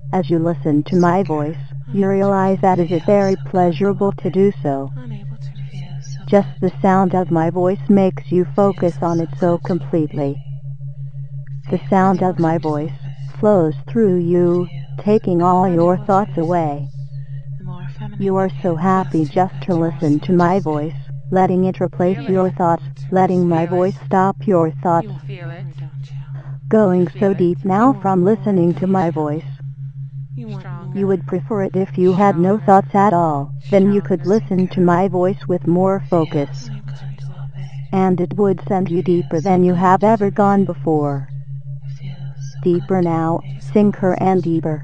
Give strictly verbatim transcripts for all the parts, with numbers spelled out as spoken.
As you listen to my voice, you realize that it is very pleasurable to do so. Just the sound of my voice makes you focus on it so completely. The sound of my voice flows through you, taking all your thoughts away. You are so happy just to listen to my voice, letting it replace your thoughts, letting my voice stop your thoughts. Going so deep now from listening to my voice. You would prefer it if you had no thoughts at all, then you could listen to my voice with more focus. And it would send you deeper than you have ever gone before. Deeper now, sinker and deeper.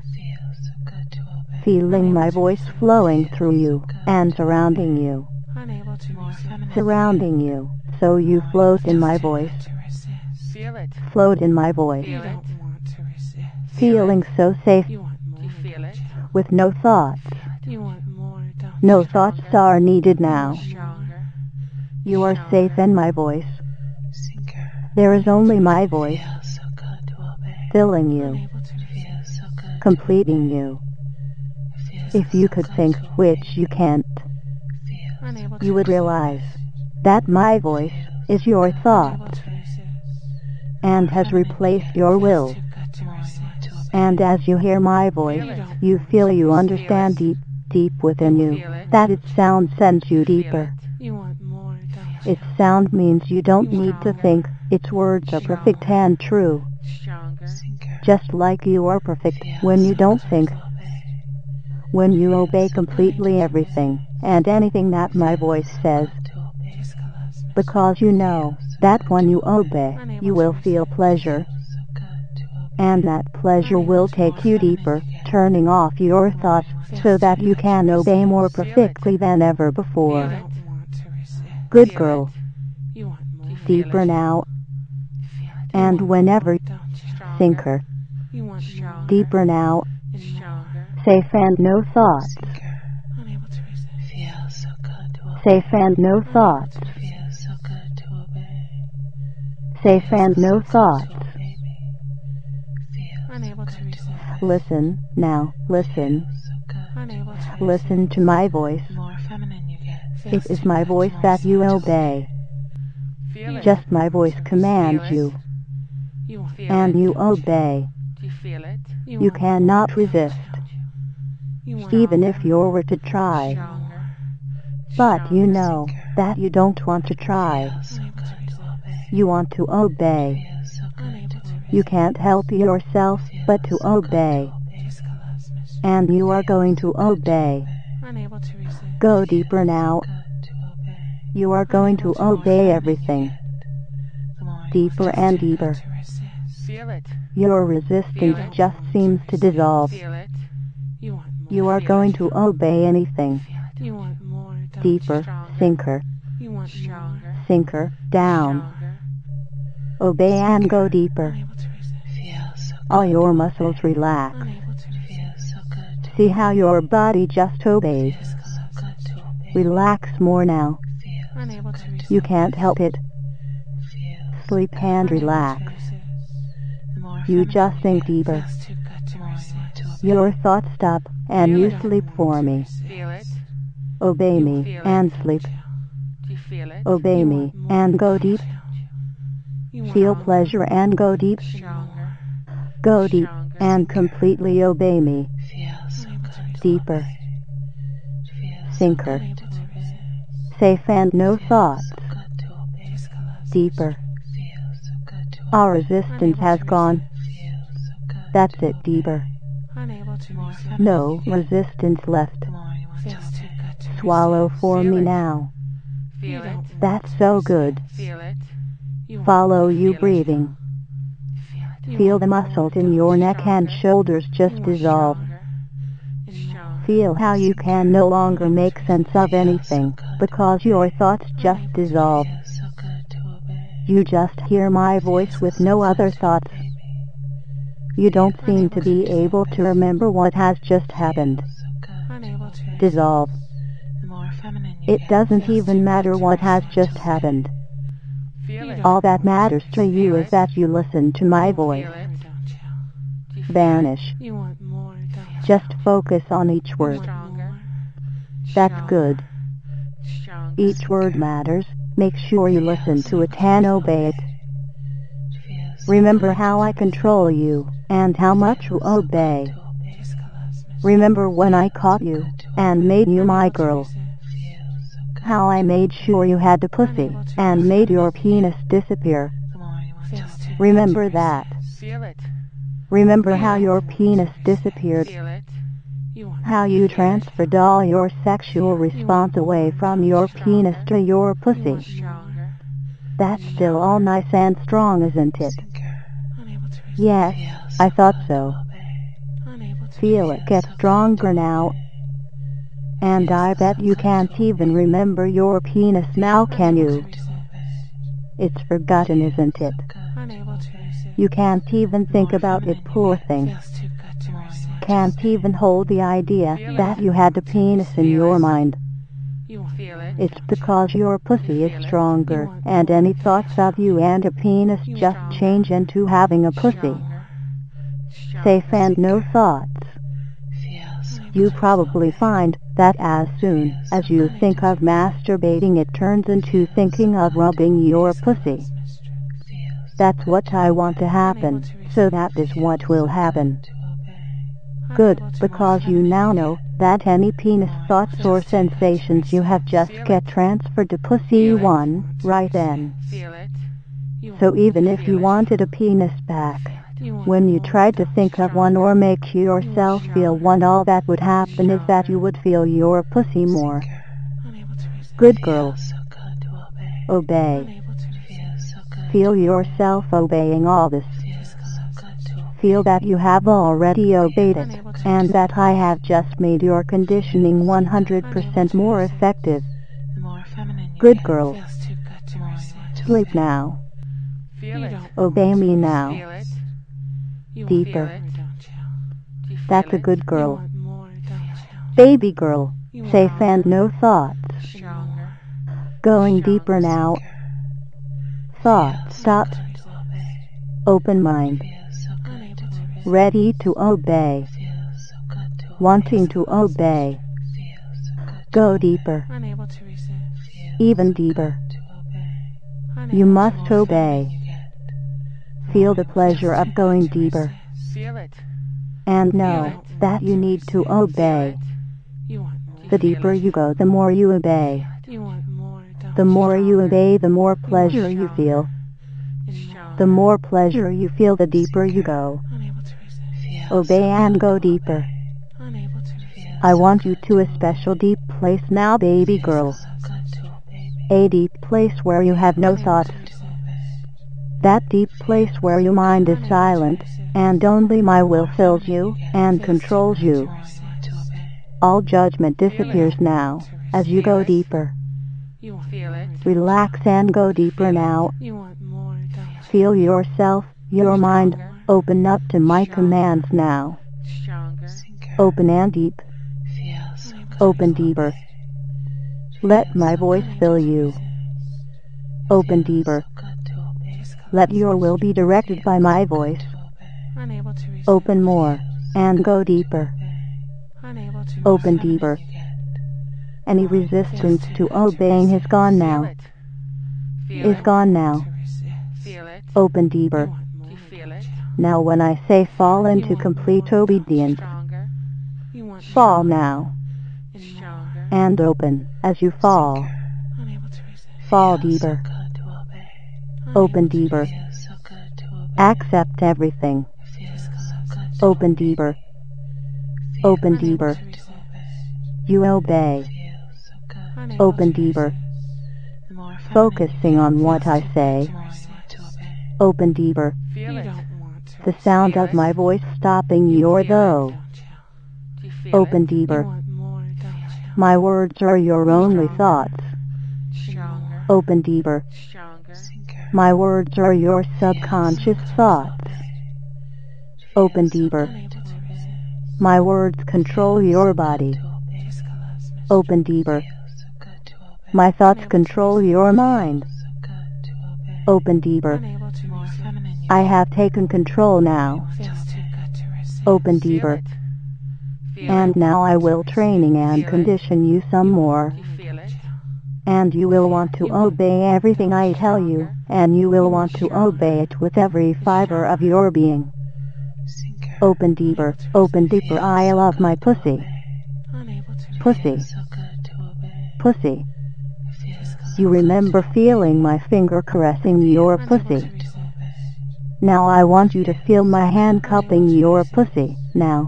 Feeling my voice flowing through you, and surrounding you. Surrounding you, so you float in my voice. Float in my voice. Feeling so safe, with no thoughts. No thoughts are needed now. You are safe in my voice. There is only my voice, filling you, completing you. If you could think, which you can't, you would realize that my voice is your thought, and has replaced your will. And as you hear my voice, you feel you understand deep, deep within you, that its sound sends you deeper. Its sound means you don't need to think, its words are perfect and true. Just like you are perfect when you don't think. When you obey completely everything and anything that my voice says. Because you know that when you obey, you will feel pleasure. And that pleasure will take you deeper, turning off your thoughts so that you can obey more perfectly than ever before. Good girl. Deeper now. And whenever, sinker. Deeper now. Safe and no thoughts. Safe and no thoughts. Safe and no thoughts. Listen, now, listen. Listen to my voice. It is my voice that you obey. Just my voice commands you. And you obey. You cannot resist, even if you were to try. But you know that you don't want to try. You want to obey. You can't help yourself but to obey. And you are going to obey. Go deeper now. You are going to obey everything. Deeper and deeper. Your resistance just seems to dissolve. You are going to obey anything. Deeper, sinker. Sinker, down. Obey and go deeper. All your muscles relax. See how your body just obeys. Relax more now. You can't help it. Sleep and relax. You just think deeper. Your thoughts stop and you sleep for me. Obey me and sleep. Obey me and go deep. Feel pleasure and go deep. Go deep and completely obey me. Deeper. Sinker. Safe and no thoughts. Deeper. Our resistance has gone. That's it, deeper. No resistance left. Swallow for me now. That's so good. Follow you breathing. Feel the muscles in your neck and shoulders just dissolve. Feel how you can no longer make sense of anything, because your thoughts just dissolve. You just hear my voice with no other thoughts. You don't seem to be able to remember what has just happened. Dissolve. It doesn't even matter what has just happened. All that matters to you is that you listen to my voice. Vanish. Just focus on each word. That's good. Each word matters. Make sure you listen to it and obey it. Remember how I control you, and how much you obey. Remember when I caught you, and made you my girl. How I made sure you had the pussy, and made your penis disappear. Remember that. Remember how your penis disappeared. How you transferred all your sexual response away from your penis to your pussy. That's still all nice and strong, isn't it? Yes, I thought so. Feel it get stronger now. And I bet you can't even remember your penis now, can you? It's forgotten, isn't it? You can't even think about it, poor thing. Can't even hold the idea that you had a penis in your mind. It's because your pussy is stronger, and any thoughts of you and a penis just change into having a pussy. Safe and no thoughts. You probably find that as soon as you think of masturbating, it turns into thinking of rubbing your pussy. That's what I want to happen, so that is what will happen. Good, because you now know that any penis thoughts or sensations you have just get transferred to pussy one, right then. So even if you wanted a penis back, when you tried to think of one or make yourself feel one, all that would happen is that you would feel your pussy more. Good girl. Obey. Feel yourself obeying all this. Feel that you have already obeyed it, and that I have just made your conditioning one hundred percent more effective. Good girl. Sleep now. Obey me now. Deeper. That's a good girl. Baby girl, safe and no thoughts. Going deeper now. Thought stop. Open mind. Ready to obey. Wanting to obey. Go deeper. Even deeper. You must obey. Feel the pleasure of going deeper. And know that you need to obey. The deeper you go, the more you obey. The more you obey, the more pleasure you feel. The more pleasure you feel, the deeper you go. Obey and go deeper. I want you to a special deep place now, baby girl. A deep place where you have no thoughts. That deep place where your mind is silent, and only my will fills you and controls you. All judgment disappears now, as you go deeper. Relax and go deeper now. Feel yourself, your mind, open up to my commands now. Open and deep. Open deeper. Let my voice fill you. Open deeper. Let your will be directed by my voice. Open more, and go deeper. Open deeper. Any resistance to obeying is gone now. Is gone now. Open deeper. Now when I say fall into complete obedience, fall now. And open as you fall. Fall deeper. Open deeper. Accept everything. Open deeper. Open deeper. You obey. Open deeper. Focusing on what I say. Open deeper. The sound of my voice stopping your though. Open deeper. My words are your only thoughts. Open deeper. My words are your subconscious thoughts. Open deeper. My words control your body. Open deeper. My thoughts control your mind. Open deeper. I have taken control now. Open deeper. And now I will training and condition you some more. And you will want to obey everything I tell you, and you will want to obey it with every fiber of your being. Open deeper, open deeper, I love my pussy. Pussy. Pussy. You remember feeling my finger caressing your pussy. Now I want you to feel my hand cupping your pussy. Now.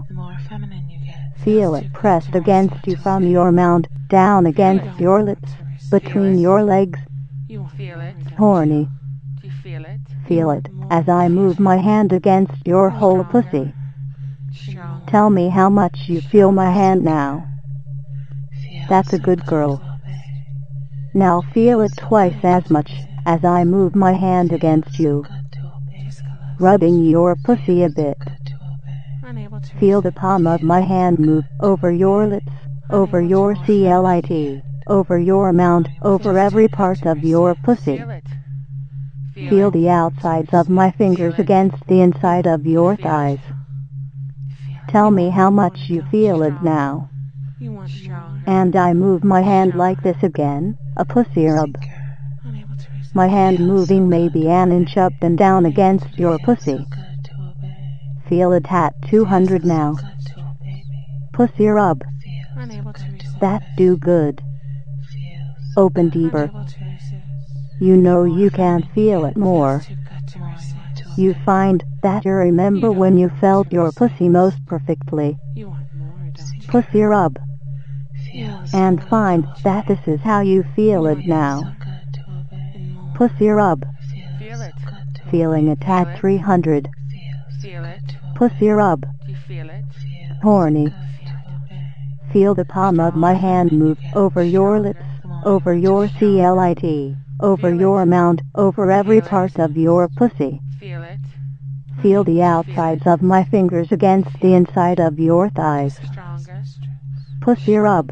Feel it pressed against you from your mouth, down against your lips, between your legs. Horny. Feel it as I move my hand against your whole pussy. Tell me how much you feel my hand now. That's a good girl. Now feel it twice as much as I move my hand against you, rubbing your pussy a bit. Feel the palm of my hand move over your lips, over your clit, over your mouth, over every part of your pussy. Feel the outsides of my fingers against the inside of your thighs. Tell me how much you feel it now. And I move my hand like this again, a pussy rub. My hand moving maybe an inch up and down against your pussy. Feel it at two hundred now. Pussy rub. That do good. Open deeper. You know you can feel it more. You find that you remember when you felt your pussy most perfectly. Pussy rub. And find that this is how you feel it now. Pussy rub. Feeling it at three hundred. Pussy rub. Horny. Feel the palm of my hand move over your lips, over your clit, over your mouth, over every part of your pussy. Feel the outsides of my fingers against the inside of your thighs. Pussy rub.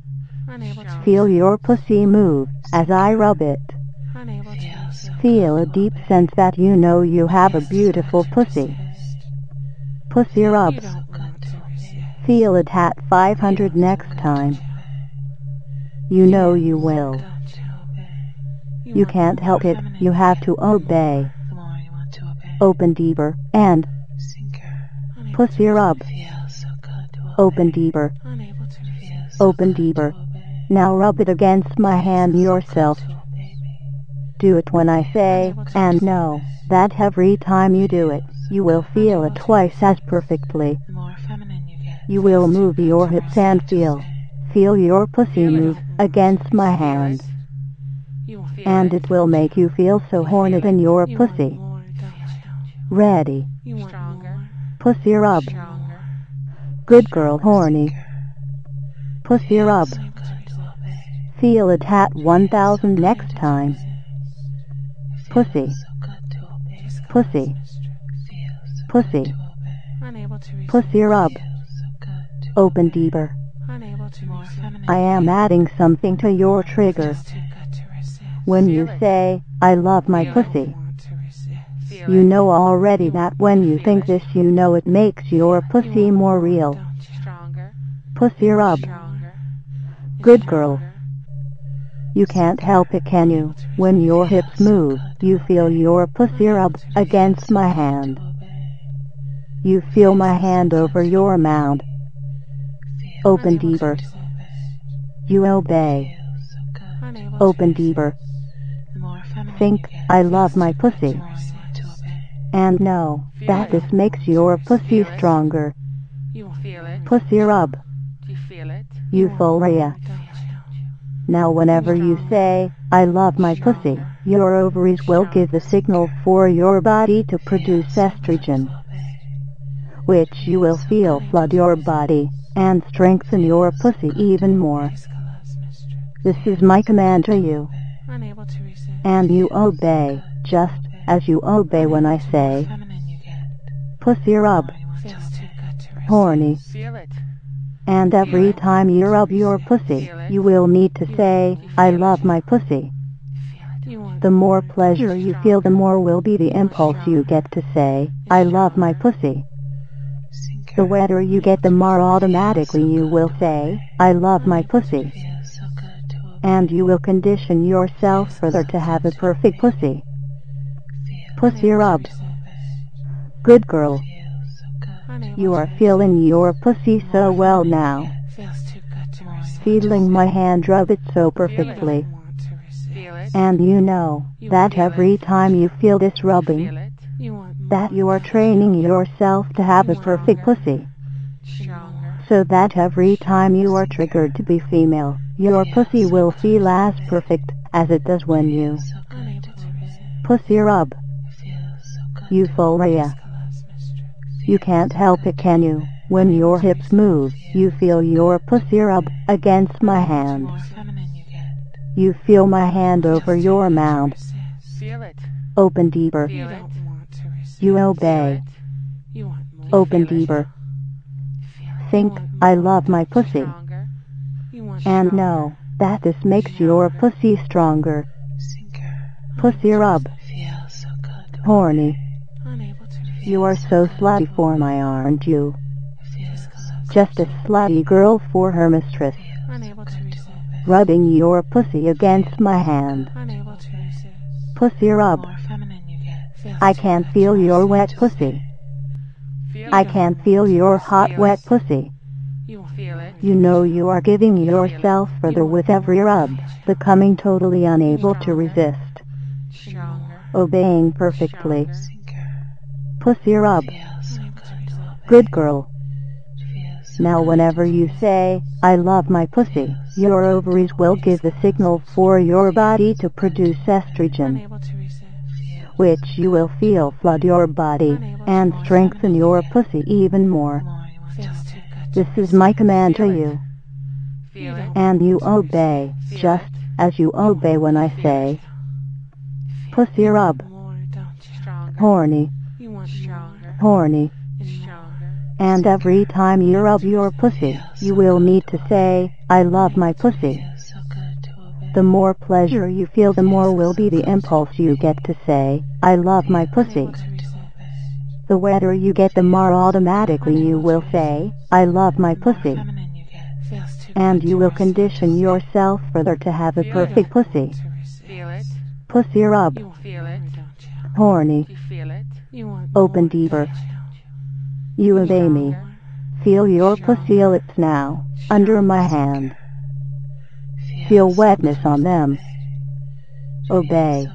Feel your pussy move as I rub it. Feel a deep sense that you know you have a beautiful pussy. Pussy rub. Feel it at five hundred next time. You know you will. You can't help it, you have to obey. Open deeper, and pussy rub. Open deeper. Open deeper. Now rub it against my hand yourself. Do it when I say, and know that every time you do it, you will feel it twice as perfectly. You will move your hips and feel, feel your pussy move against my hand. And it will make you feel so horny in your pussy. Ready. Pussy rub. Good girl, horny. Pussy rub. Feel it at one thousand next time. Pussy. Pussy. Pussy. Pussy rub. Open deeper. I am adding something to your trigger. When you say, I love my pussy, you know already that when you think this you know it makes your pussy more real. Pussy rub. Good girl. You can't help it, can you? When your hips move, you feel your pussy rub against my hand. You feel my hand over your mouth. Open deeper. You obey. Open deeper. Think, I love my pussy. And know that this makes your pussy stronger. Pussy rub. Euphoria. Now whenever you say, I love my pussy, your ovaries will give the signal for your body to produce estrogen, which you will feel flood your body and strengthen your pussy even more. This is my command to you, and you obey just as you obey when I say, pussy rub, horny. And every time you rub your pussy, you will need to say, I love my pussy. The more pleasure you feel, the more will be the impulse you get to say, I love my pussy. The wetter you get, the more automatically you will say, I love my pussy. And you will condition yourself further to have a perfect pussy. Pussy rub. Good girl. You are feeling your pussy so well now. Feeling my hand rub it so perfectly. And you know that every time you feel this rubbing, that you are training yourself to have a perfect pussy. So that every time you are triggered to be female, your pussy will feel as perfect as it does when you pussy rub. Euphoria. You can't help it, can you? When your hips move, you feel your pussy rub against my hand. You feel my hand over your mouth. Open deeper. You obey. Open deeper. Think, I love my pussy. And know that this makes your pussy stronger. Pussy rub. Horny. You are so slutty for my, aren't you? Just a slutty girl for her mistress. Rubbing your pussy against my hand. Pussy rub. I can feel your wet pussy. I can feel your hot wet pussy. You know you are giving yourself further with every rub, becoming totally unable to resist. Obeying perfectly. Pussy rub. Good girl. Now whenever you say, I love my pussy, your ovaries will give the signal for your body to produce estrogen, which you will feel flood your body and strengthen your pussy even more. This is my command to you. And you obey, just as you obey when I say, pussy rub. Horny. Horny. And every time you rub your pussy, you will need to say, I love my pussy. The more pleasure you feel, the more will be the impulse you get to say, I love my pussy. The wetter you get, the more automatically you will say, I love my pussy. And you will condition yourself further to have a perfect pussy. Pussy rub. Horny. Open deeper. You obey me. Feel your pussy lips now, under my hand. Feel wetness on them. Obey.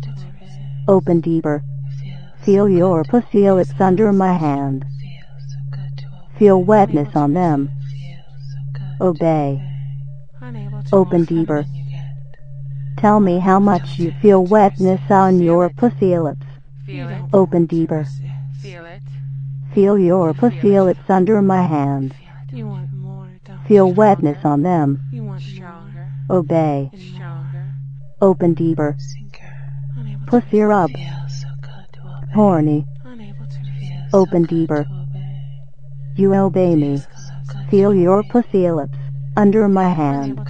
Open deeper. Feel your pussy lips under my hand. Feel wetness on them. Obey. Open deeper. Tell me how much you feel wetness on your pussy lips. Open deeper. Feel your pussy lips under my hand. Feel wetness on them. Obey. Open deeper. Pussy rub. Horny. Open deeper. You obey me. Feel your pussy lips under my hand.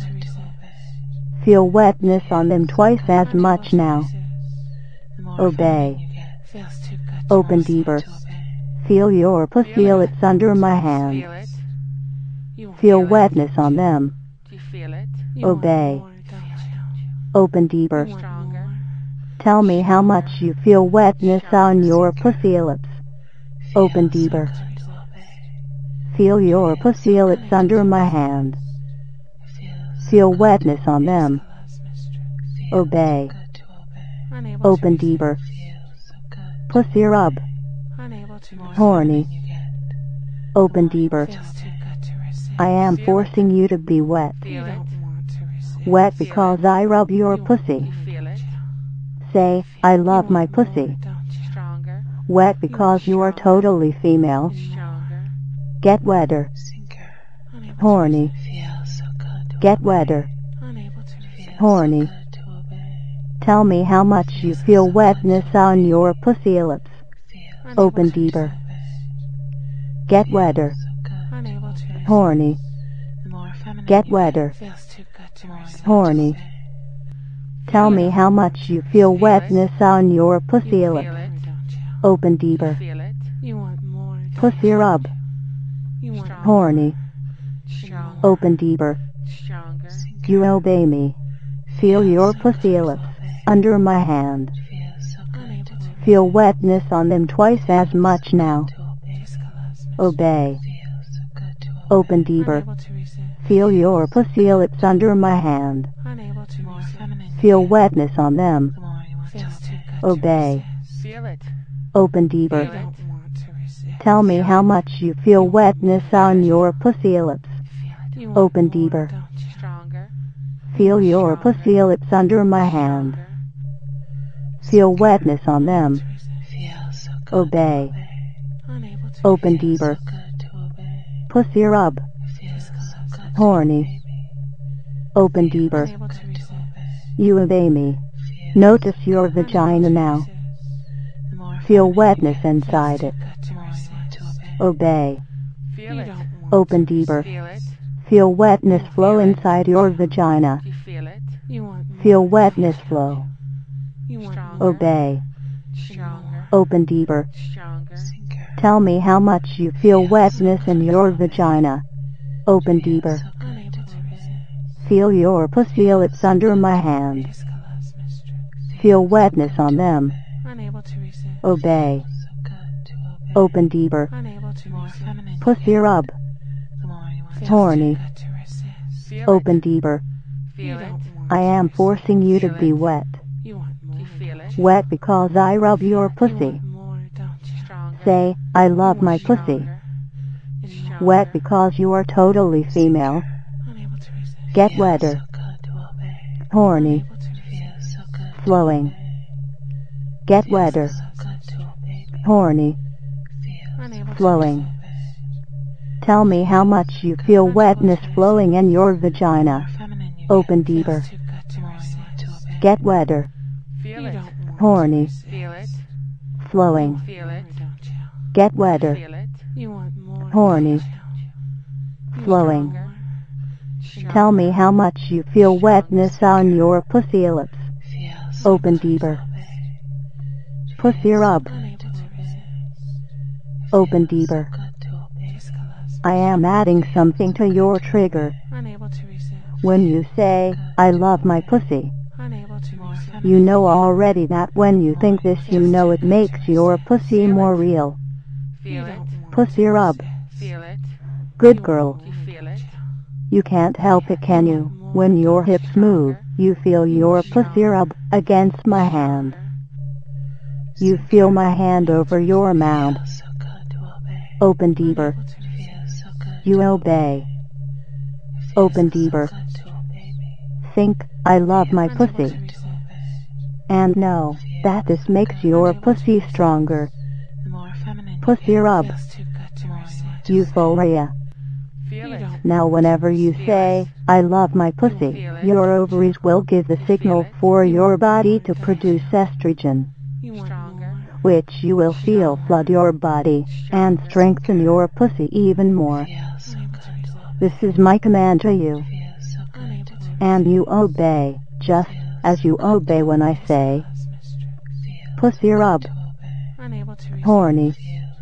Feel wetness on them twice as much now. Obey. Open deeper. Feel your pussy lips under my hand. Feel wetness on them. Obey. Open deeper. Tell me how much you feel wetness on your pussy lips. Open deeper. Feel your pussy lips under my hand. Feel wetness on them. Obey. Open deeper. Pussy rub. Horny. Open deeper. I am forcing you to be wet. Wet because I rub your pussy. Say, I love my pussy. Wet because you are totally female. Get wetter. Horny. Get wetter. Horny. Tell me how much you feel wetness on your pussy lips. Open deeper. Get wetter. Horny. Get wetter. Horny. Tell me how much you feel wetness on your pussy lips. Open deeper. Pussy rub. Horny. Open deeper. You obey me. Feel your pussy lips under my hand. Feel wetness on them twice as much now. Obey. Open deeper. Feel your pussy lips under my hand. Feel wetness on them. Obey. Open deeper. Tell me how much you feel wetness on your pussy lips. Open deeper. Feel your pussy lips under my hand. Feel wetness on them. Obey. Open deeper. Pussy rub. Horny. Open deeper. You obey me. Notice your vagina now. Feel wetness inside it. Obey. Open deeper. Feel wetness flow inside your vagina. Feel wetness flow. Obey. Open deeper. Tell me how much you feel wetness in your vagina. Open deeper. Feel your pussy lips under my hand. Feel wetness on them. Obey. Open deeper. Pussy rub. Horny. Open deeper. I am forcing you to be wet. Wet because I rub your pussy. Say, I love my pussy. Wet because you are totally female. Get wetter. Horny. Flowing. Get wetter. Horny. Flowing. Tell me how much you feel wetness flowing in your vagina. Open deeper. Get wetter. Horny. Flowing. Get wetter. Horny. Flowing. Tell me how much you feel wetness on your pussy lips. Open deeper. Pussy rub. Open deeper. I am adding something to your trigger. When you say, I love my pussy, you know already that when you think this you know it makes your pussy more real. Pussy rub. Good girl. You can't help it, can you? When your hips move, you feel your pussy rub against my hand. You feel my hand over your mound. Open deeper. You obey. Open deeper. Think, I love my pussy. And know that this makes your pussy stronger. Pussy rub. Euphoria. Now whenever you say, I love my pussy, your ovaries will give the signal for your body to produce estrogen, which you will feel flood your body and strengthen your pussy even more. This is my command to you, and you obey, just as you obey when I say, pussy rub, horny.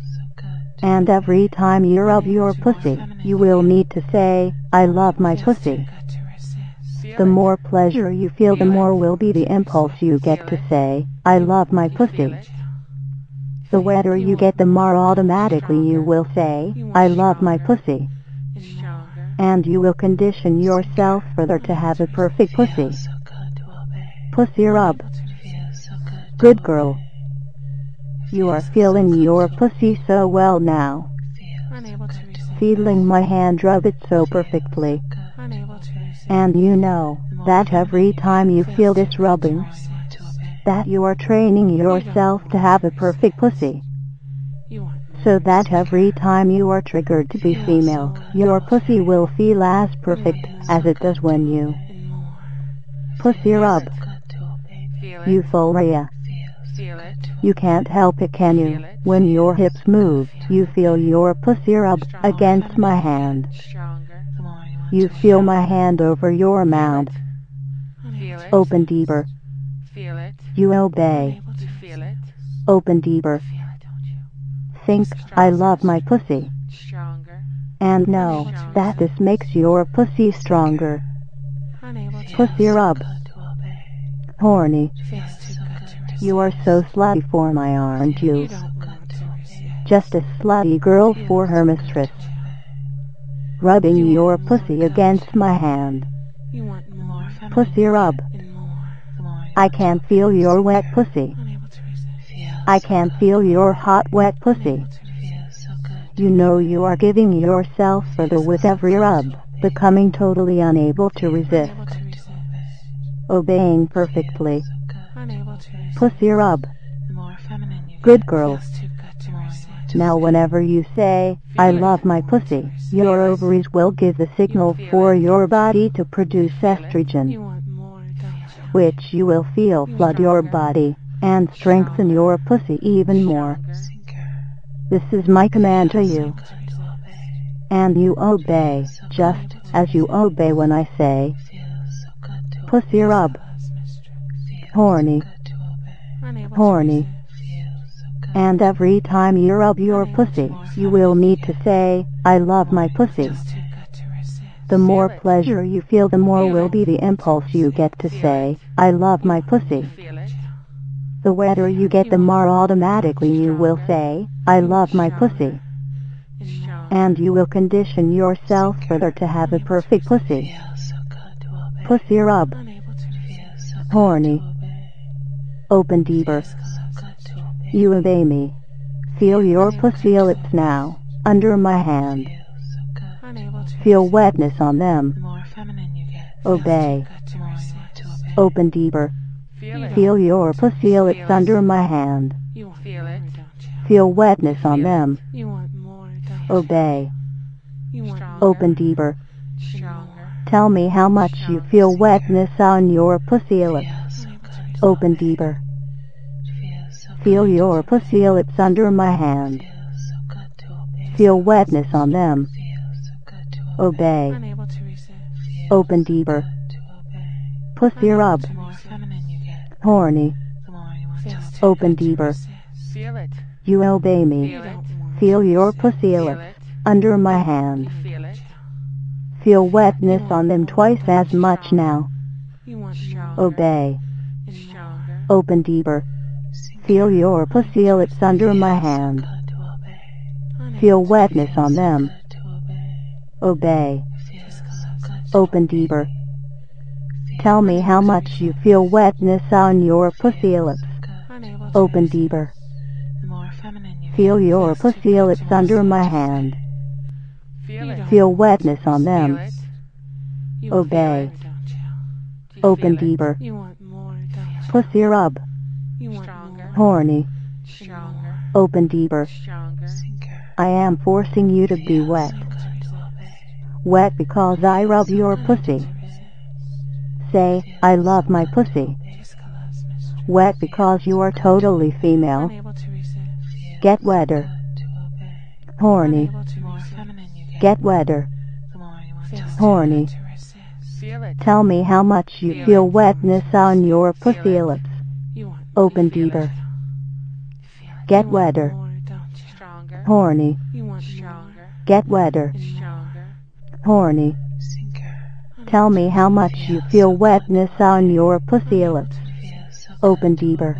And every time you rub your pussy, you will need to say, I love my pussy. The more pleasure you feel, the more will be the impulse you get to say, I love my pussy. The wetter you get, the more automatically you will say, I love my pussy. And you will condition yourself further to have a perfect pussy. Pussy rub. Good girl. You are feeling your pussy so well now. Feeling my hand rub it so perfectly. And you know that every time you feel this rubbing, that you are training yourself to have a perfect pussy. So that every time you are triggered to be female, your pussy will feel as perfect as it does when you pussy rub. Euphoria. You can't help it, can you? When your hips move, you feel your pussy rub against my hand. You feel my hand over your mound. Open deeper. You obey. Open deeper. Think, I love my pussy. And know that this makes your pussy stronger. Pussy rub. Horny. You are so slutty for my aren't you? Just a slutty girl for her mistress. Rubbing your pussy against my hand. Pussy rub. I can feel your wet pussy. I can feel your hot wet pussy. You know you are giving yourself further with every rub, becoming totally unable to resist. Obeying perfectly. Pussy rub. Good girl. Now whenever you say, I love my pussy, your ovaries will give the signal for your body to produce estrogen, which you will feel flood your body and strengthen your pussy even more. This is my command to you, and you obey, just as you obey when I say, pussy rub. Horny. Horny. And every time you rub your pussy, you will need to say, I love my pussy. The more pleasure you feel, the more will be the impulse you get to say, I love my pussy. The wetter you get, the more automatically you will say, I love my pussy. And you will condition yourself further to have a perfect pussy. Pussy rub. Horny. Open deeper. You obey me. Feel your pussy lips now, under my hand. Feel wetness on them. Obey. Open deeper. Feel your pussy lips under my hand. Feel wetness on them. Obey. Open deeper. Tell me how much you feel wetness on your pussy lips. Open deeper. Feel your pussy lips under my hand. Feel wetness on them. Obey. Open deeper. Pussy rub. Horny. Open deeper. You obey me. Feel your pussy lips under my hand. Feel wetness on them twice as much now. Obey. Open deeper. Feel your pussy lips under my hand. Feel wetness on them. Obey. Open deeper. Tell me how much you feel wetness on your pussy lips. Open deeper. Feel your pussy lips under my hand. Feel wetness on them. Obey. Open deeper. Pussy rub. Horny. Open deeper. I am forcing you to be wet. Wet because I rub your pussy. Say, I love my pussy. Wet because you are totally female. Get wetter. Horny. Get wetter. Horny. Tell me how much you feel wetness on your pussy lips. Open deeper. Get wetter. Horny. Get wetter. Horny. Tell me how much you feel wetness on your pussy lips. Open deeper.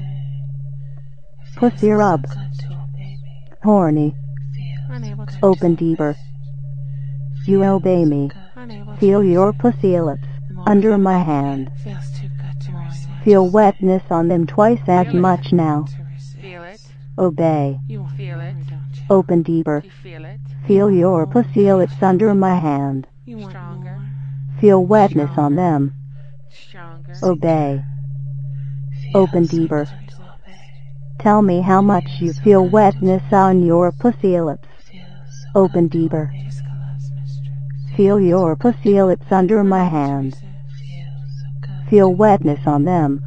Pussy rub. Horny. Open deeper. You obey me. Feel your pussy lips under my hand. Feel wetness on them twice as much now. Obey. Open deeper. Feel your pussy lips under my hand. Feel wetness on them. Obey. Open deeper. Tell me how much you feel wetness on your pussy lips. Open deeper. Feel your pussy lips under my hand. Feel wetness on them.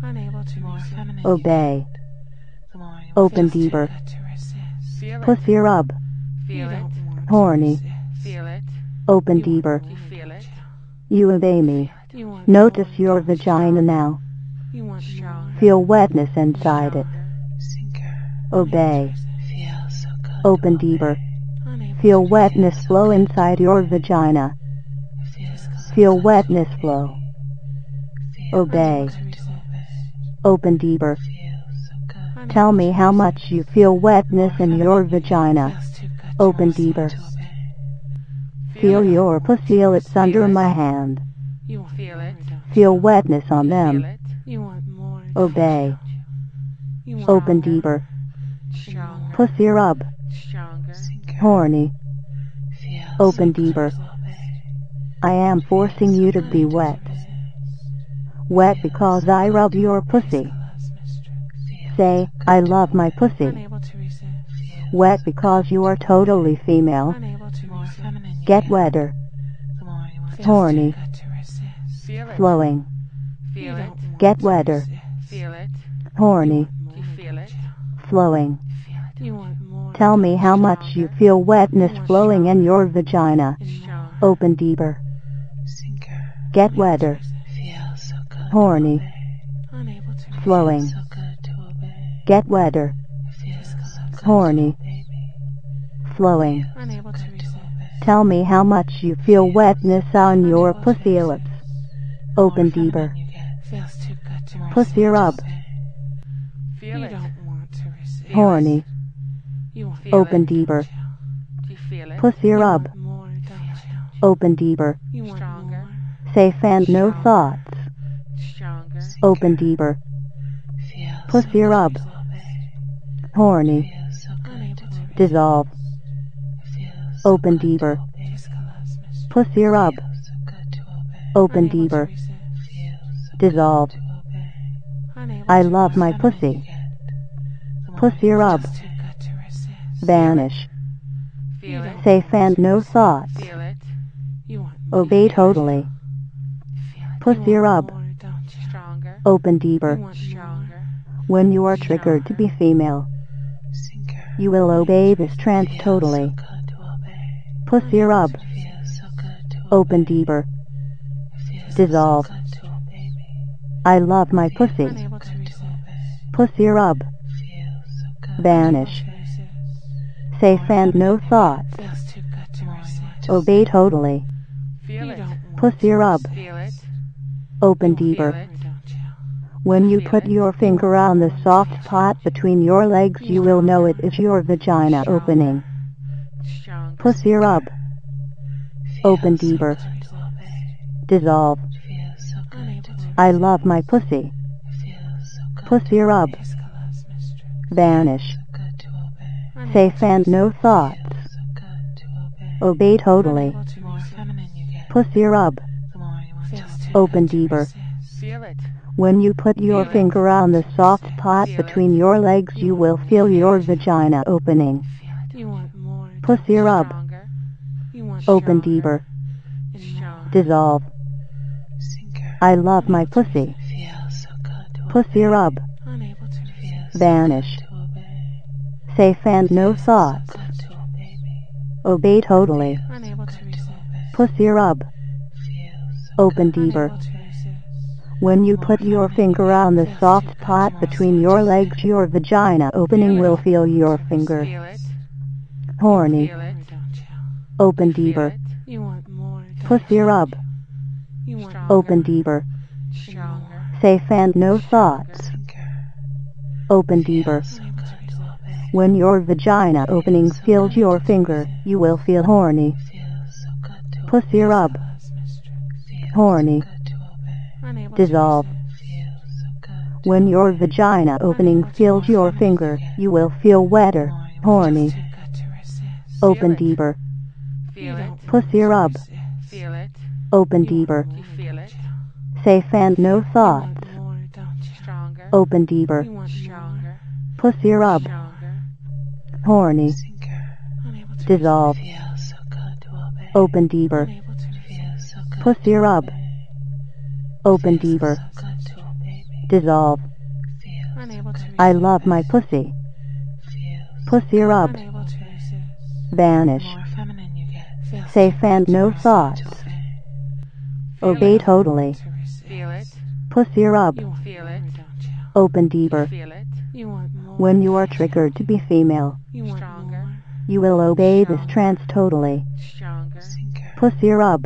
Obey. Open deeper. Pussy rub. Horny. Open deeper. You obey me. Notice your vagina now. Feel wetness inside it. Obey. Open deeper. Feel wetness flow inside your vagina. Feel wetness flow. Obey. Open deeper. Tell me how much you feel wetness in your vagina. Open deeper. Feel your pussy lips under my hand. Feel wetness on them. Obey. Open deeper. Pussy rub. Horny. Open deeper. I am forcing you to be wet. Wet because I rub your pussy. Say, I love my pussy. Wet because you are totally female. Get wetter. Horny. Flowing. Get wetter. Horny. Flowing. Tell me how much you feel wetness flowing in your vagina. Open deeper. Get wetter. Horny. Flowing. Get wetter. Horny. Flowing. Tell me how much you feel wetness on your pussy lips. Open deeper. Pussy rub. Horny. Open deeper. Pussy rub. Open deeper. Safe and no thoughts. Open deeper. Pussy rub. Horny. Dissolve. Open deeper. Pussy rub. Open deeper. Dissolve. I love my pussy. Pussy rub. Vanish. Safe and no thoughts. Obey totally. Pussy rub. Open deeper. When you are triggered to be female, you will obey this trance totally. Pussy rub. Open deeper. Dissolve. I love my pussy. Pussy rub. Vanish. Safe and no thoughts. Obey totally. Pussy rub. Open deeper. When you put your finger on the soft spot between your legs, you will know it is your vagina opening. Pussy rub. Open deeper. Dissolve. I love my pussy. Pussy rub. Vanish. Safe and no thoughts. Obey totally. Pussy rub. Open deeper. When you put your finger on the soft spot between your legs, you will feel your vagina opening. Pussy rub. Open deeper. Dissolve. I love my pussy. Pussy rub. Vanish. Safe and no thoughts. Obey totally. Pussy rub. Open deeper. When you put your finger on the soft spot between your legs, your vagina opening will feel your finger. Horny. Open deeper. Pussy rub. Open deeper. Safe and no thoughts. Open deeper. When your vagina opening feels your finger, you will feel horny. Pussy rub. Horny. Dissolve. When your vagina opening feels your finger, you will feel wetter, horny. Open deeper. Pussy rub. Open deeper. Safe and no thoughts. Open deeper. Pussy rub. Horny. Dissolve. Open deeper. Pussy rub. Open deeper. Dissolve. I love my pussy. Pussy rub. Vanish. Safe and no thoughts. Obey totally. Pussy rub. Open deeper. When you are triggered to be female, You will obey this trance totally. Pussy rub.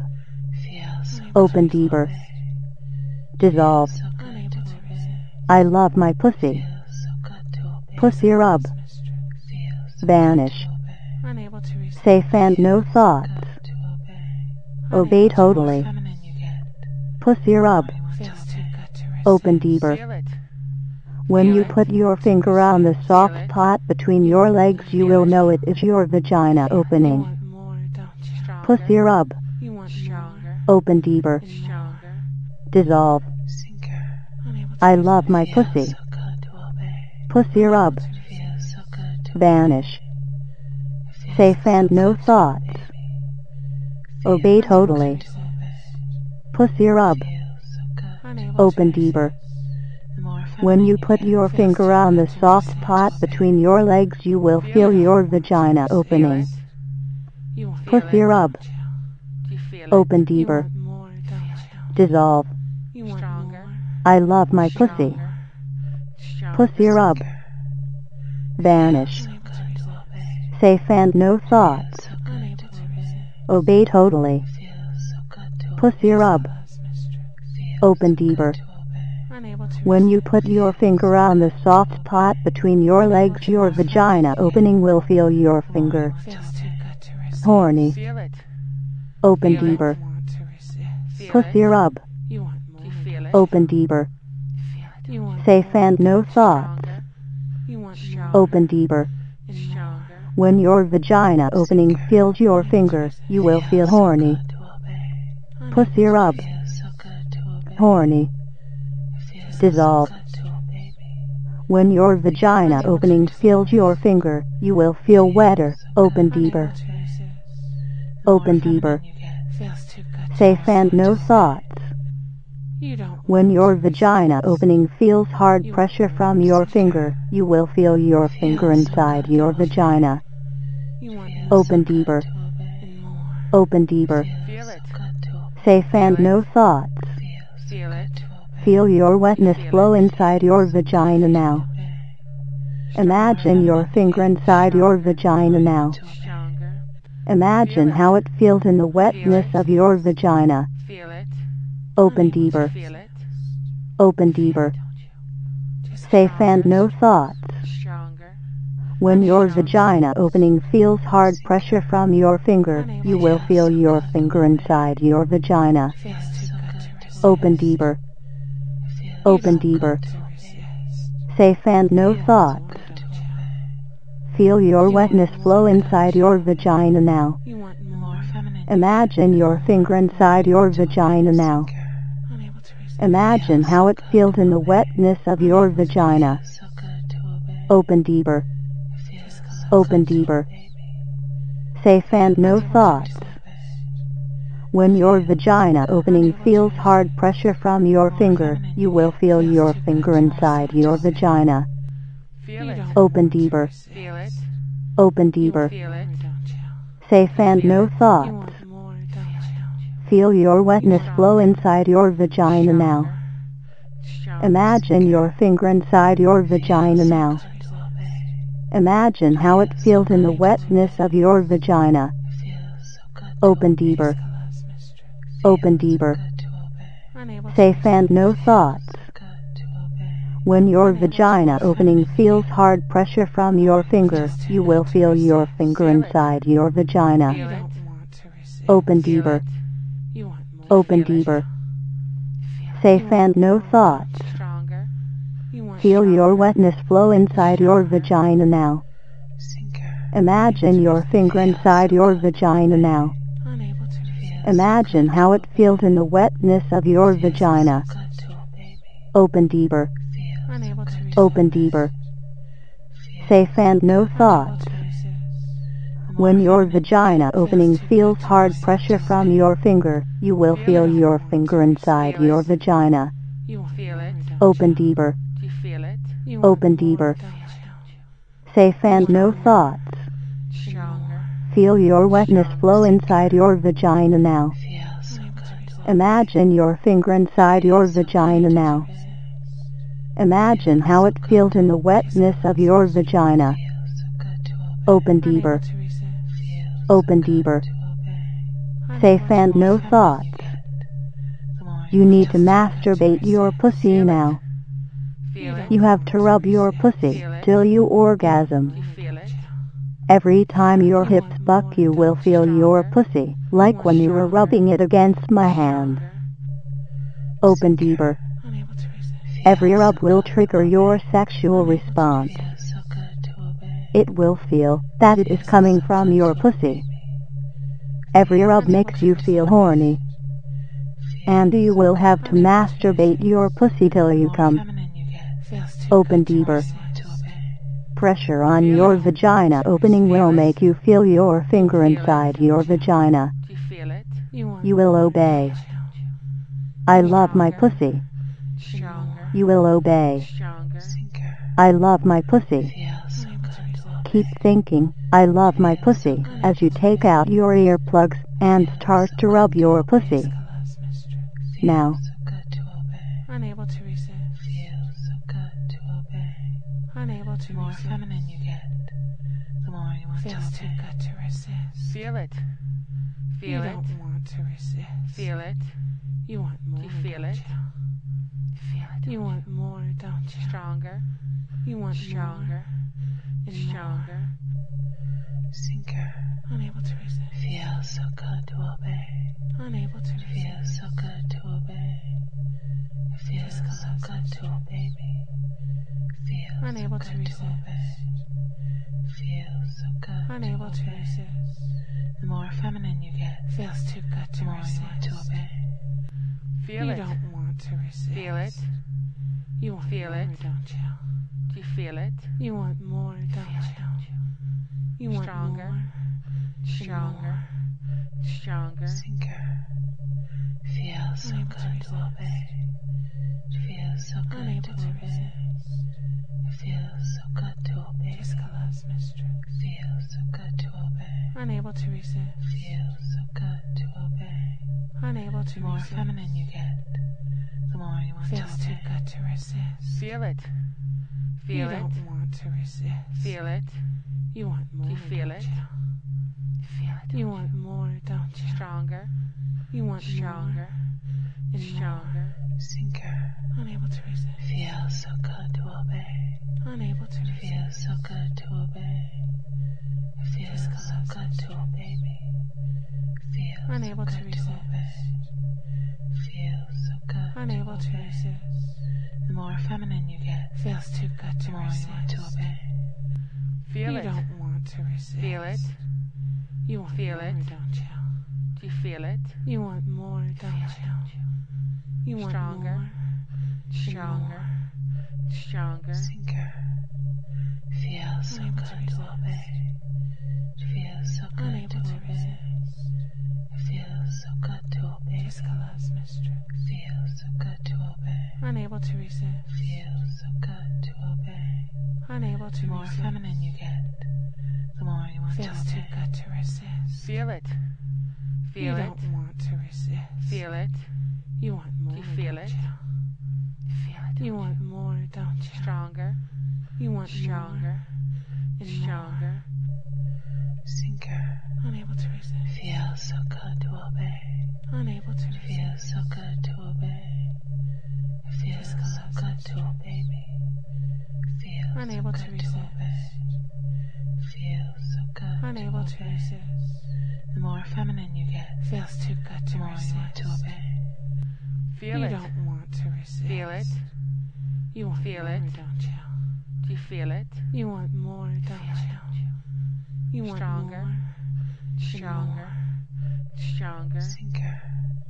Open deeper. Dissolve. I love my pussy. Pussy rub. Vanish. Safe and no thoughts. Obey totally. Pussy rub. Open deeper. When you put your finger on the soft spot between your legs, you will know it is your vagina opening. Pussy rub. Open deeper. Dissolve. I love my pussy. Pussy rub. Vanish. Safe and no thoughts. Obey totally. Pussy rub. Open deeper. When you put your finger on the soft spot between your legs, you will feel your vagina opening. Pussy rub. Open deeper. Dissolve. I love my pussy. Pussy rub. Vanish. Safe and no thoughts. Obey totally. Pussy rub. Open deeper. When you put your finger on the soft spot between your legs, your vagina opening will feel your finger. Horny. Open deeper. Pussy rub. Open deeper. Safe and no thoughts. Open deeper. When your vagina opening feels your finger, you will feel horny. Pussy rub. Horny. Dissolve. When your vagina opening feels your finger, you will feel wetter. Open deeper. Open deeper. Safe and no thoughts. When your vagina opening feels hard pressure from your finger, you will feel your finger inside your vagina. Open deeper. Open deeper. Safe and no thoughts. Feel your wetness flow inside your vagina now. Imagine your finger inside your vagina now. Imagine how it feels in the wetness of your vagina. Open deeper. Open deeper. Safe and no thoughts. When your vagina opening feels hard pressure from your finger, you will feel your finger inside your vagina. Open deeper. Open deeper. Safe and no thoughts. Feel your wetness flow inside your vagina now. Imagine your finger inside your vagina now. Imagine how it feels in the wetness of your vagina. Open deeper. Open deeper. Safe and no thoughts. When your vagina opening feels hard pressure from your finger, you will feel your finger inside your vagina. Open deeper. Open deeper. Safe and no thoughts. Feel your wetness flow inside your vagina now. Imagine your finger inside your vagina now. Imagine how it feels in the wetness of your vagina. Open deeper. Open deeper. Safe and no thoughts. When your vagina opening feels hard pressure from your finger, you will feel your finger inside your vagina. Open deeper. Open deeper. Safe and no thoughts. Feel your wetness flow inside your vagina now. Imagine your finger inside your vagina now. Imagine how it feels in the wetness of your vagina. Open deeper. Open deeper. Safe and no thoughts. When your vagina opening feels hard pressure from your finger, you will feel your finger inside your vagina. Open deeper. Open deeper. Safe and no thoughts. Feel your wetness flow inside your vagina now. Imagine your finger inside your vagina now. Imagine how it feels in the wetness of your vagina. Open deeper. Open deeper. Safe and no thoughts. You need to masturbate your pussy now. You have to rub your pussy till you orgasm. Every time your hips buck you will feel your pussy, like when you were rubbing it against my hand. Open deeper. Every rub will trigger your sexual response. It will feel that it is coming from your pussy. Every rub makes you feel horny. And you will have to masturbate your pussy till you come. Open deeper. Pressure on your vagina opening will make you feel your finger inside your vagina. You will obey. I love my pussy. You will obey. I love my pussy. Keep thinking, I love my pussy, as you take out your earplugs and start to rub your pussy. Now. Unable to resist. Feels so good to obey. Unable to resist. The more feminine you get, the more you want to obey. Feels too good to resist. Feel it. Feel it. You don't want to resist. Feel it. You want more. You feel it. Feel it. You want more, don't you? Stronger. You want stronger. And stronger. Sinker. Unable to resist. Feels so good to obey. Unable to resist. Feels so good to obey. It feels so good to obey me. Feels unable so to resist. To obey. Feels so good. Unable to, to resist. The more feminine you get, feels too good to the more resist. You want to obey. Feel you it. You don't want to resist. Feel it. You want feel more, it. Don't you? Do you feel it? You want more, don't you? It. You want stronger. More. Stronger. More. Stronger. Sinker. Feels so unable good to, to obey. It feels so good unable to, to obey. Resist. It feels so good to obey. Discolors, mistress. Feels so good to obey. Unable to resist. Feels so good to obey. Unable to resist. The more resist. Feminine you get, the more you want feels to obey. Feels too good to resist. Feel it. Feel you it. You don't want to resist. Feel it. You want more. Do you feel it? You? Feel it. You want more, don't you? Stronger. You want stronger. More and stronger. Sinker. Unable to resist. Feels so good to obey. Unable to resist. Feels so good to obey. It feels so good to obey me. Feels unable so good to, to obey. Feels so good. Unable to, to resist. The more feminine you get, feels too good to the more resist. You want to obey. Feel you it. You don't want to resist. Feel it. You want feel more, it. Don't you? Do you feel it? You want more, don't you? you? You want stronger. More. Stronger. More. Stronger. Sinker. Feels so unable good to, to obey. It feels so good unable to, to obey. Resist. It feels so good to obey. Discolors, mistress. Feels so good to obey. Unable to resist. Feels so good to obey. Unable to resist. The more resist. Feminine you get, the more you want feels to obey. Feels too good to resist. Feel it. Feel you it. You don't want to resist. Feel it. You want more. Do you feel it? You? Feel it. You want more, don't you? Stronger. You want stronger. More and stronger. More. Sinker. Unable to resist. Feels so good to obey. Unable to resist. Feels so good to obey. It feels so good to obey me. Feels unable so good to, to obey. Feels so good unable to, to resist. The more feminine you get, feels too good to the more resist. You want to obey. Feel you it. You don't want to resist. Feel it. You want feel more, it. Don't you? Do you feel it? You want more, don't feel you? It. You want stronger. More. Stronger. More. Stronger. Sinker.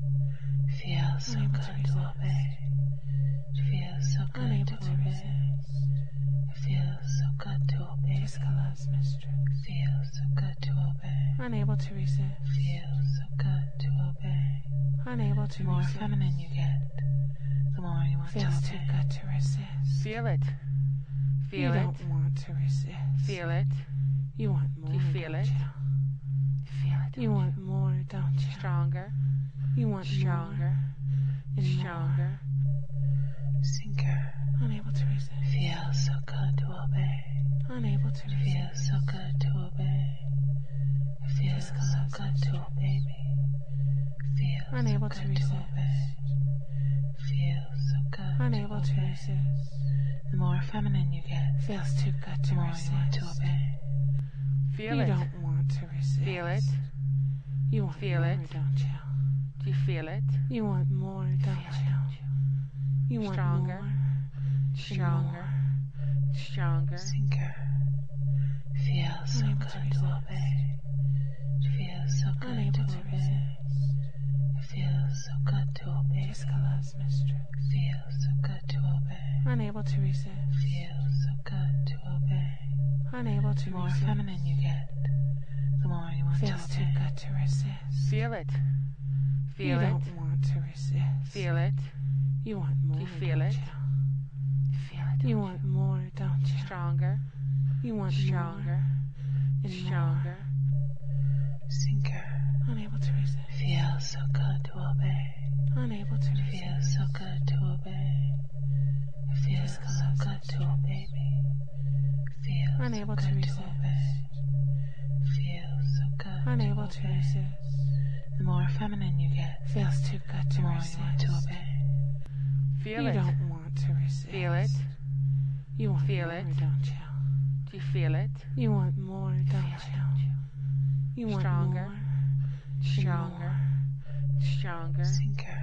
Feels so unable good to, to obey. It feels so good unable to, to obey. Resist. It feels so good to obey. Discolors, mistress. Feels so good to obey. Unable to resist. Feels so good to obey. Unable to the more resist. Feminine you get, the more you want feels to obey. Feels too good to resist. Feel it. Feel you it. You don't want to resist. Feel it. You want more. Do you feel it? You? Feel it. You want more, don't you? Stronger. You want stronger. More and stronger. More. Sinker. Unable to resist. Feels so good to obey. Unable to resist. Feels so good to obey. It feels so good to obey me. Feels Unable so to good to resist. obey. Feels so good Unable to to obey. resist. The more feminine you get, Feels too good the to more you want to resist. obey. You don't want to resist. Feel it. You want Feel more, it. don't you? Do you feel it? You want more, don't you? You want Stronger. more. Stronger. Stronger. Sinker. Feels so Unable good to to resist. obey. It feels so good Unable to to obey. resist. It feels so good to obey. Discolours mistress. Feels so good to obey. Unable to resist. Feels so good to obey. Unable to The more resist. feminine you get, the more you want Feels to too obey. good to resist. Feel it. You Feel it. don't want to resist. Feel it. You want more, Do you feel don't it? you? Feel it. You want more, don't you? Stronger. You want Stronger. more and Stronger. Sinker. more. Unable to resist. Feels so good to obey. Unable to resist. Feels so good to obey. It feels so good to obey me. Feels Unable so to good resist. to obey. Feels so good Unable to to obey. resist. The more feminine you get, Feels too good the to more you resist. want to obey. Feel You it. don't want to resist. Feel it. You want Feel more, it. don't you? Do you feel it? You want more, don't you? You want Stronger. more. Stronger. Stronger. Sinker.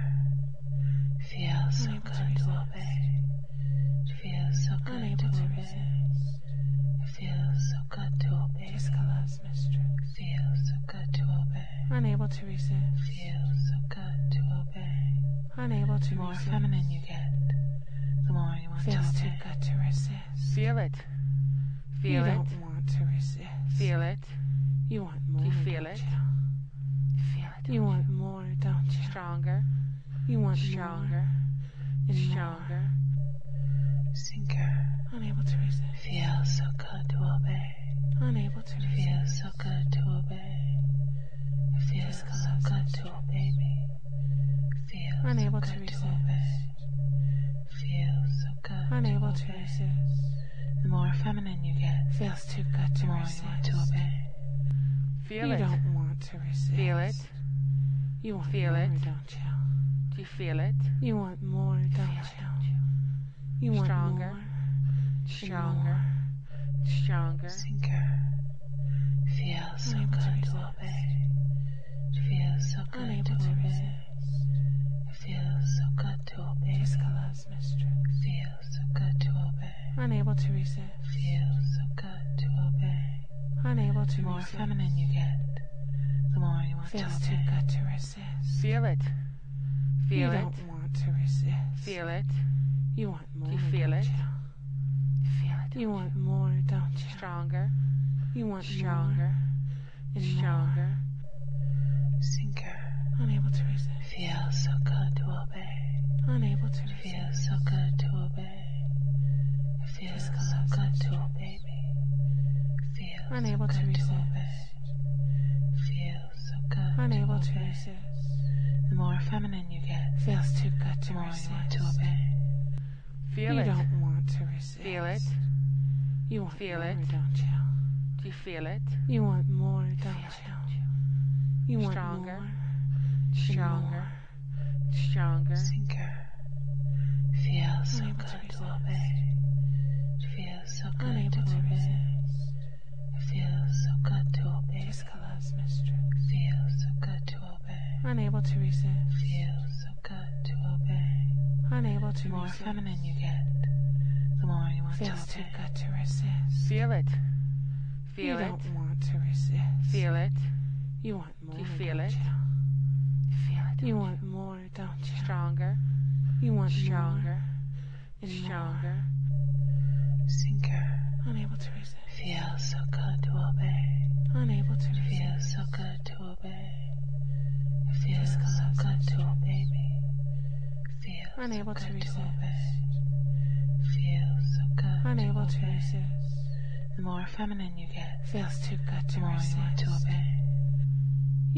Feels so Unable to good to resist. obey. It feels so good Unable to to obey. resist. It feels so good to obey. Discolours mistress. Feels so good to obey. Unable to resist. Feels so good to obey. Unable to The more resist. feminine you get, the more you want Feels to too obey. good to resist. Feel it. Feel you it. don't want to resist. Feel it. You want more, Do you feel don't it? you? Feel it. You want more, don't you? Stronger. You want Stronger. more and Stronger. Sinker. more. Unable to resist. Feels so good to obey. Unable to resist. Feels so good to obey. It feels so good to obey me. Feels Unable so to good resist. to obey. Feels so good Unable to to obey. resist. The more feminine you get, Feels too good the to more resist. you want to obey. Feel you it. don't want to resist. Feel it. You want Feel more, it. don't you? Do you feel it? You want more, don't you? You want Stronger. more. Stronger. Stronger. Sinker. Feels so Unable to good to resist. obey. It feels so good Unable to to obey. resist. It feels so good to obey. Discolours mistress. Feels so good to obey. Unable to resist. Feels so good to obey. Unable to The more resist. feminine you get, the more you want Feels to too obey. good to resist. Feel it. Feel you it. don't want to resist. Feel it. You want more, you feel don't it? you? Feel it. You want more, don't you? Stronger. You want Stronger. more and Stronger. more. Sinker. Unable to resist. Feels so good to obey. Unable to resist. Feels so good to obey. It feels so good to obey me. Feels Unable so to good resist. to obey. Feels so good Unable to to obey. resist. The more feminine you get, Feels too good the to more you resist. want to obey. Feel you it. don't want to resist. Feel it. You want Feel more, it. don't you? Do you feel it? You want more, don't you? You want Stronger. more. Stronger. Stronger. Sinker. Feels so Unable to good to resist. obey. It feels so good Unable to to obey. resist. It feels so good to obey. Discolours mistress. Feels so good to obey. Unable to resist. Feels so good to obey. Unable to The more resist. feminine you get, the more you want Feels to too obey. good to resist. Feel it. Feel you it. don't want to resist. Feel it. You want more, Do you feel don't it? you? Feel it. You want more, don't you? Stronger. You want Stronger. more and Stronger. more. Sinker. Unable to resist. Feels so good to obey. Unable to resist. Feels so good to obey. It feels so good to obey me. Feels Unable so to good to resist. obey. Feels so good Unable to to obey. resist. The more feminine you get, Feels too good the to more you want to resist. obey.